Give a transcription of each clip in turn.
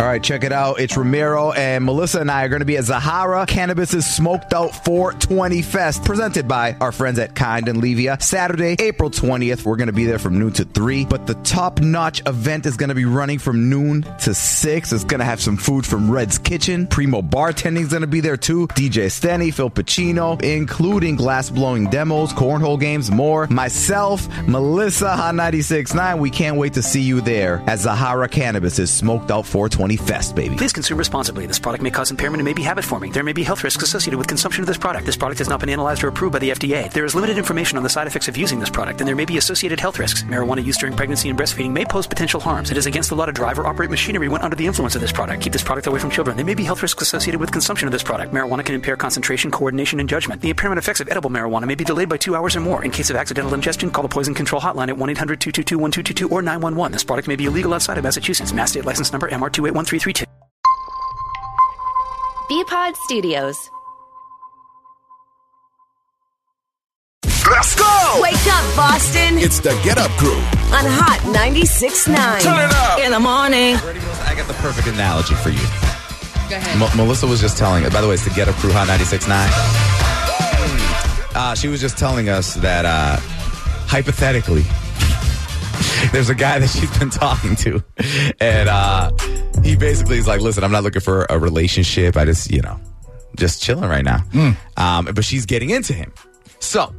All right, check it out. It's Ramiro, and Melissa and I are going to be at Zahara Cannabis's Smoked Out 420 Fest, presented by our friends at Kind and Levia. Saturday, April 20th. We're going to be there from noon to 3. But the top-notch event is going to be running from noon to 6. It's going to have some food from Red's Kitchen. Primo Bartending is going to be there, too. DJ Stenny, Phil Pacino, including glass-blowing demos, cornhole games, more. Myself, Melissa, Hot 96.9. We can't wait to see you there at Zahara Cannabis's Smoked Out 420 Fest, baby. Please consume responsibly. This product may cause impairment and may be habit-forming. There may be health risks associated with consumption of this product. This product has not been analyzed or approved by the FDA. There is limited information on the side effects of using this product, and there may be associated health risks. Marijuana use during pregnancy and breastfeeding may pose potential harms. It is against the law to drive or operate machinery when under the influence of this product. Keep this product away from children. There may be health risks associated with consumption of this product. Marijuana can impair concentration, coordination, and judgment. The impairment effects of edible marijuana may be delayed by 2 hours or more. In case of accidental ingestion, call the Poison Control Hotline at 1-800-222-1222 or 911. This product may be illegal outside of Massachusetts. Mass State License Number MR281332. Bpod Studios. Let's go! Wake up, Boston. It's the Get Up Crew On Hot 96.9. Turn it up. In the morning. I got the perfect analogy for you. Go ahead. Melissa was just telling, by the way, it's the Get Up Crew, Hot 96.9. She was just telling us that, hypothetically, there's a guy that she's been talking to, and he basically is like, listen, I'm not looking for a relationship. I just, just chilling right now. But she's getting into him. So,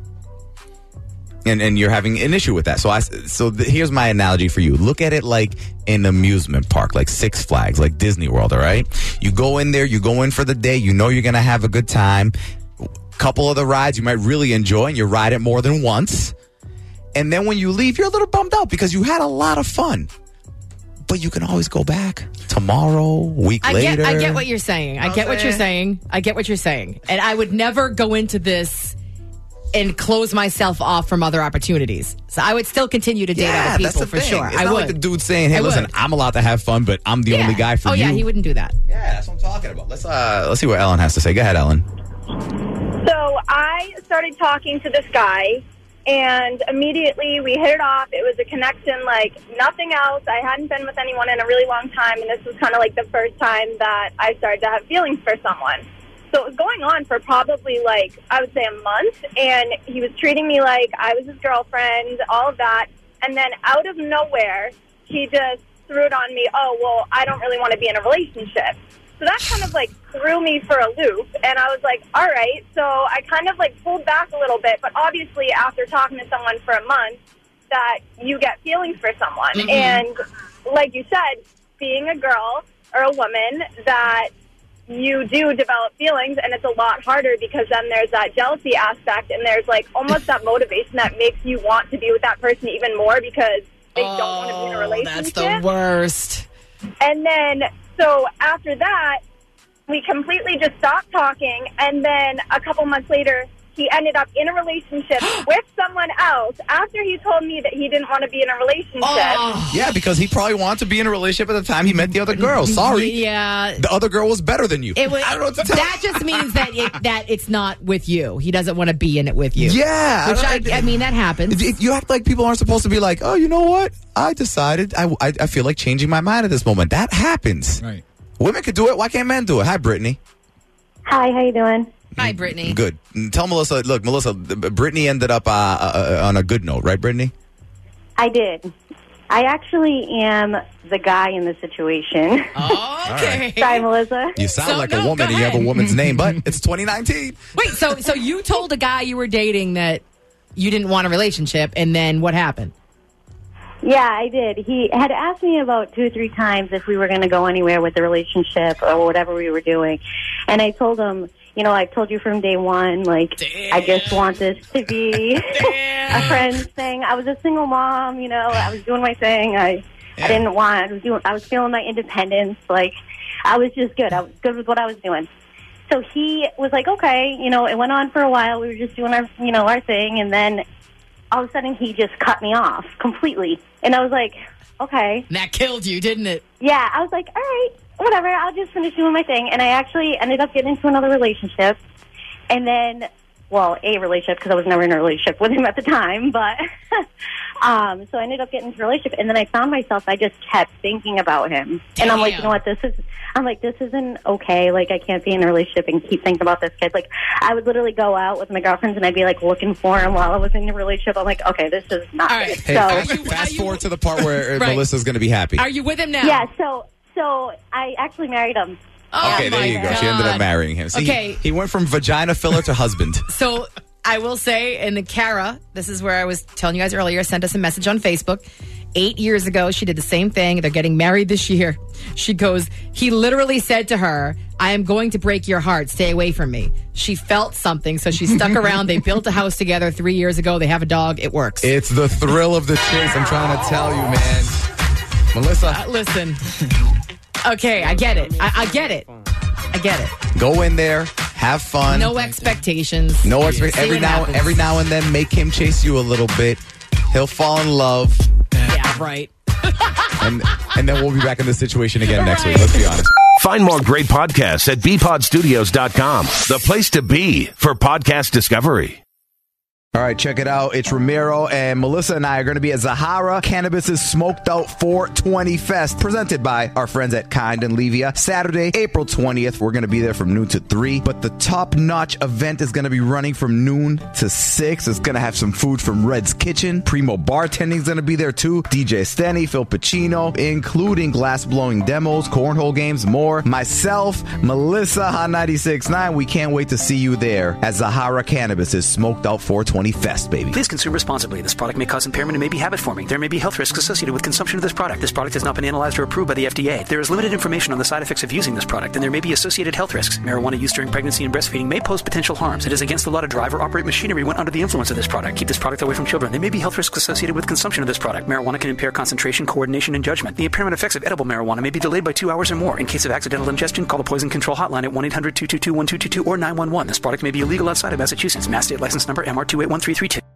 and you're having an issue with that. So here's my analogy for you. Look at it like an amusement park, like Six Flags, like Disney World, all right? You go in there, you go in for the day, you know you're going to have a good time. Couple of the rides you might really enjoy, and you ride it more than once. And then when you leave, you're a little bummed out because you had a lot of fun. But you can always go back tomorrow, week later. I get what you're saying. I get what you're saying. And I would never go into this and close myself off from other opportunities. So I would still continue to date other people for sure. It's not like the dude saying, hey, listen, I'm allowed to have fun, but I'm the only guy for you. Oh, yeah, he wouldn't do that. Yeah, that's what I'm talking about. Let's see what Ellen has to say. Go ahead, Ellen. So I started talking to this guy, and immediately we hit it off. It was a connection like nothing else. I hadn't been with anyone in a really long time, and this was kind of like the first time that I started to have feelings for someone. So it was going on for probably I would say a month, and he was treating me like I was his girlfriend, all of that. And then out of nowhere, he just threw it on me, oh, well, I don't really want to be in a relationship. So that kind of threw me for a loop, and I was like, all right. So I kind of pulled back a little bit, but obviously after talking to someone for a month, that you get feelings for someone. Mm-hmm. And like you said, being a girl or a woman, that you do develop feelings, and it's a lot harder because then there's that jealousy aspect, and there's almost that motivation that makes you want to be with that person even more because they don't want to be in a relationship. That's the worst. And then, so after that, we completely just stopped talking, and then a couple months later, he ended up in a relationship with someone else after he told me that he didn't want to be in a relationship. Oh. Yeah, because he probably wanted to be in a relationship at the time he met the other girl. Sorry. Yeah. The other girl was better than you. I don't know what to tell that just means that it's not with you. He doesn't want to be in it with you. Yeah. Which, I mean, that happens. You act like people aren't supposed to be like, oh, you know what? I decided I feel like changing my mind at this moment. That happens. Right. Women could do it. Why can't men do it? Hi, Brittany. Hi, how you doing? Hi, Brittany. Good. Tell Melissa, look, Melissa, Brittany ended up on a good note, right, Brittany? I did. I actually am the guy in the situation. Oh, okay. Right. Sorry, Melissa. You sound like a woman and you have a woman's name, but it's 2019. Wait, so you told a guy you were dating that you didn't want a relationship, and then what happened? Yeah, I did. He had asked me about 2 or 3 times if we were going to go anywhere with the relationship or whatever we were doing. And I told him, I told you from day one, I just want this to be a friend's thing. I was a single mom, I was doing my thing. I was feeling my independence. I was just good. I was good with what I was doing. So he was like, okay, it went on for a while. We were just doing our, our thing. And then all of a sudden he just cut me off completely. And I was like, okay. And that killed you, didn't it? Yeah, I was like, all right, whatever, I'll just finish doing my thing. And I actually ended up getting into another relationship. And then, a relationship, because I was never in a relationship with him at the time. But So I ended up getting into a relationship, and then I found myself, I just kept thinking about him. And I'm like, you know what, this isn't okay. Like, I can't be in a relationship and keep thinking about this kid. Like, I would literally go out with my girlfriends, and I'd be, like, looking for him while I was in the relationship. I'm like, okay, this is not good. Hey, fast forward to the part where Melissa's going to be happy. Are you with him now? Yeah, so I actually married him. Okay, there you go. She ended up marrying him. See, he went from vagina filler to husband. So I will say, and Kara, this is where I was telling you guys earlier, sent us a message on Facebook. 8 years ago, she did the same thing. They're getting married this year. She goes, he literally said to her, I am going to break your heart. Stay away from me. She felt something, so she stuck around. They built a house together 3 years ago. They have a dog. It works. It's the thrill of the chase. I'm trying to tell you, man. Melissa. Listen. Okay, I get it. I get it. I get it. Go in there, have fun. No expectations. No expectations. Every now and then, make him chase you a little bit. He'll fall in love. Yeah, right. and then we'll be back in this situation again next week. Let's be honest. Find more great podcasts at bpodstudios.com. The place to be for podcast discovery. All right, check it out. It's Ramiro, and Melissa and I are going to be at Zahara Cannabis's Smoked Out 420 Fest, presented by our friends at Kind and Levia. Saturday, April 20th. We're going to be there from noon to 3. But the top-notch event is going to be running from noon to 6. It's going to have some food from Red's Kitchen. Primo Bartending is going to be there, too. DJ Stenny, Phil Pacino, including glass-blowing demos, cornhole games, more. Myself, Melissa, Hot 96.9. We can't wait to see you there at Zahara Cannabis's Smoked Out 420 Fest, baby. Please consume responsibly. This product may cause impairment and may be habit-forming. There may be health risks associated with consumption of this product. This product has not been analyzed or approved by the FDA. There is limited information on the side effects of using this product, and there may be associated health risks. Marijuana use during pregnancy and breastfeeding may pose potential harms. It is against the law to drive or operate machinery when under the influence of this product. Keep this product away from children. There may be health risks associated with consumption of this product. Marijuana can impair concentration, coordination, and judgment. The impairment effects of edible marijuana may be delayed by 2 hours or more. In case of accidental ingestion, call the Poison Control Hotline at 1-800-222-1222 or 911. This product may be illegal outside of Massachusetts. Mass State License Number MR2813332.